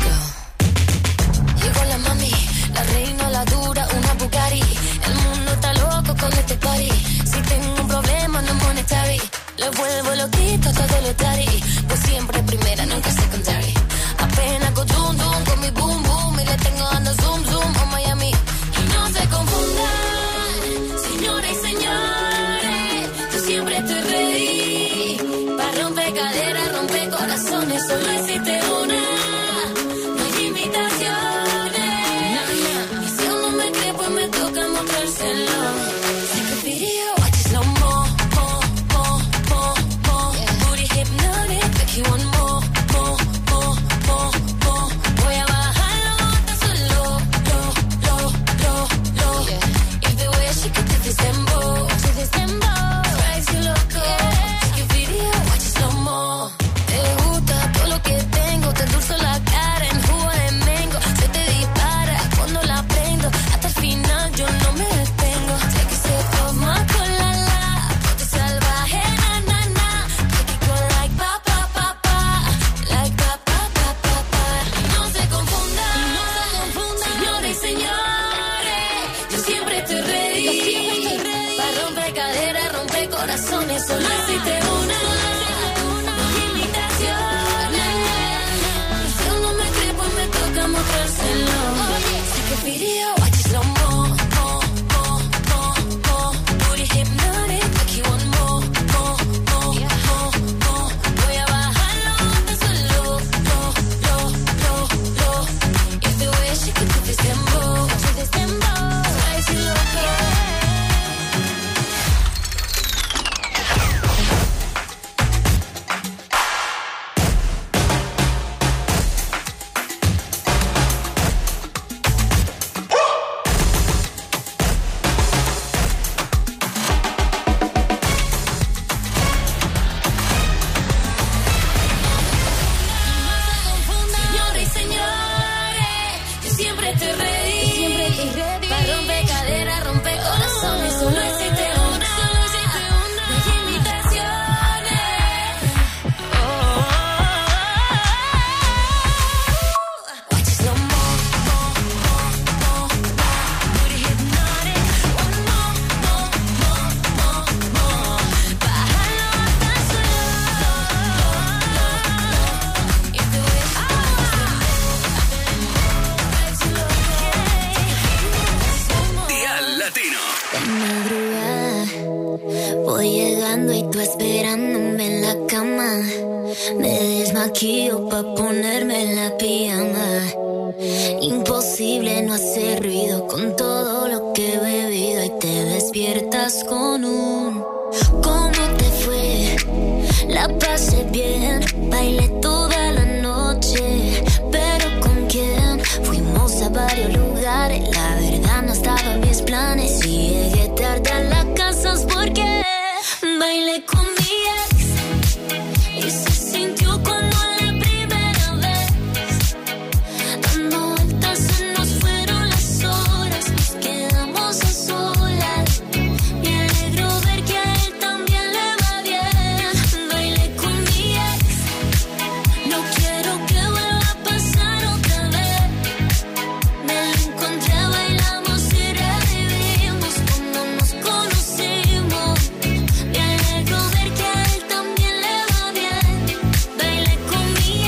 go. Llegó la mami, la reina, la dura, una Bugatti. El mundo está loco con este party. Si tengo un problema no monetary, le vuelvo loquito todo lo tari. Pues siempre primera, nunca secondary. Apenas go zoom zoom con mi boom boom y le tengo dando zoom zoom a Miami. Y no se confundan, señoras y señores, yo siempre estoy ready para romper caderas, romper corazones. Solo existe una, no hay invitaciones. Y si uno me cree, pues me toca mostrárselo. Take a video, watch it slow mo, mo, mo, mo, mo. Booty hypnotic, make you want more, more, more, more, more. Voy a bajarlo hasta solo, lo, lo, lo, lo. If the way she could do this dembow, do this dembow, drives you loco. Take a video, watch it slow mo. Te gusta todo lo que tengo, maquillo pa' ponerme la pijama. Imposible no hacer ruido con todo lo que he bebido y te despiertas con un ¿cómo te fue? La pasé bien, bailé toda la noche, pero ¿con quién? Fuimos a varios lugares, la verdad no estaba en mis planes. Si llegué tarde a la casa es porque bailé con mi ex y se sintió como la primera vez. Dando vueltas se nos fueron las horas, nos quedamos a solas. Me alegro ver que a él también le va bien. Bailé con mi ex, no quiero que vuelva a pasar otra vez. Me lo encontré, bailamos y revivimos como nos conocimos. Me alegro ver que a él también le va bien. Bailé con mi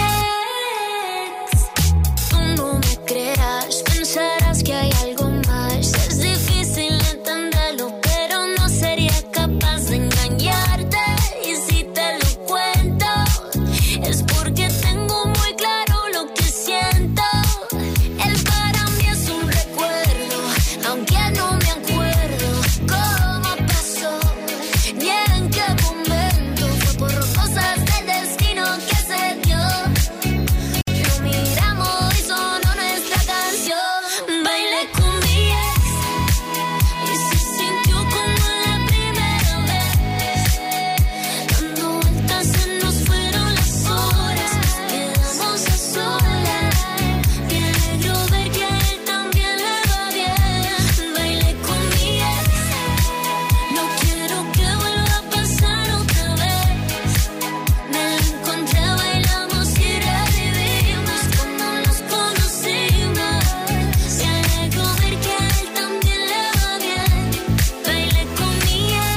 ex. Tú no me creas, pensarás que hay algo más. Es difícil entenderlo, pero no sería capaz de engañarte. Y si te lo cuento, es porque tengo muy claro lo que siento. Él para mí es un recuerdo, aunque no me acuerdo cómo pasó, ni en qué momento. Fue por cosas del destino que se dio. Lo miramos y sonó nuestra canción. Bailé con mi ex y se sintió como la primera vez. Dando vueltas se nos fueron las horas, nos quedamos a solas. Me alegro ver que a él también le va bien. Bailé con mi ex, no quiero que vuelva a pasar otra vez. Me lo encontré, bailamos y revivimos como nos conocimos. Me alegro ver que a él también le va bien. Bailé con mi ex.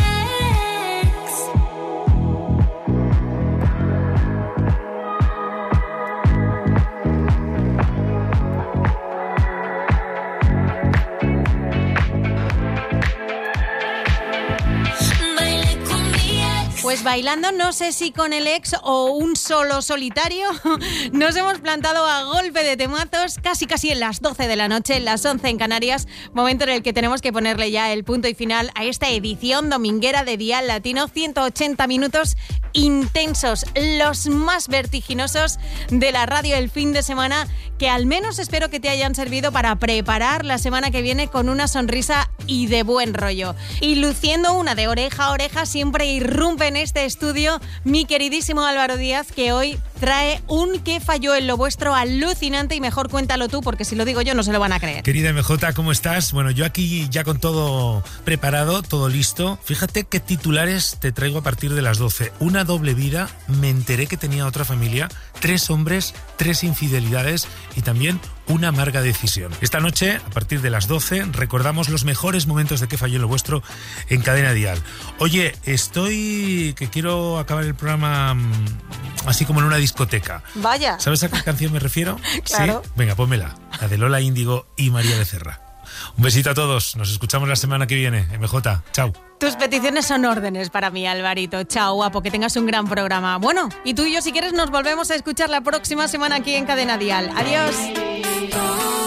Bailé con mi ex. Pues bailando, no sé si con el ex o un solo solitario, nos hemos plantado a golpe de temazos casi casi en las doce de la noche, en las once en Canarias, momento en el que tenemos que ponerle ya el punto y final a esta edición dominguera de Dial Latino. ciento ochenta minutos intensos, los más vertiginosos de la radio el fin de semana, que al menos espero que te hayan servido para preparar la semana que viene con una sonrisa y de buen rollo. Y luciendo una de oreja a oreja, siempre irrumpe en este estudio mi queridísimo Álvaro Díaz, que hoy trae un que falló en lo vuestro alucinante, y mejor cuéntalo tú, porque si lo digo yo no se lo van a creer. Querida M J, ¿cómo estás? Bueno, yo aquí ya con todo preparado, todo listo. Fíjate qué titulares te traigo a partir de las doce. Una doble vida, me enteré que tenía otra familia, tres hombres, tres infidelidades y también una amarga decisión. Esta noche, a partir de las doce, recordamos los mejores momentos de Que falló en lo vuestro en Cadena Dial. Oye, estoy... que quiero acabar el programa así como en una discoteca. Vaya. ¿Sabes a qué canción me refiero? Claro. ¿Sí? Venga, pónmela. La de Lola Índigo y María Becerra. Un besito a todos. Nos escuchamos la semana que viene. M J, chao. Tus peticiones son órdenes para mí, Alvarito. Chao, guapo, que tengas un gran programa. Bueno, y tú y yo, si quieres, nos volvemos a escuchar la próxima semana aquí en Cadena Dial. Adiós.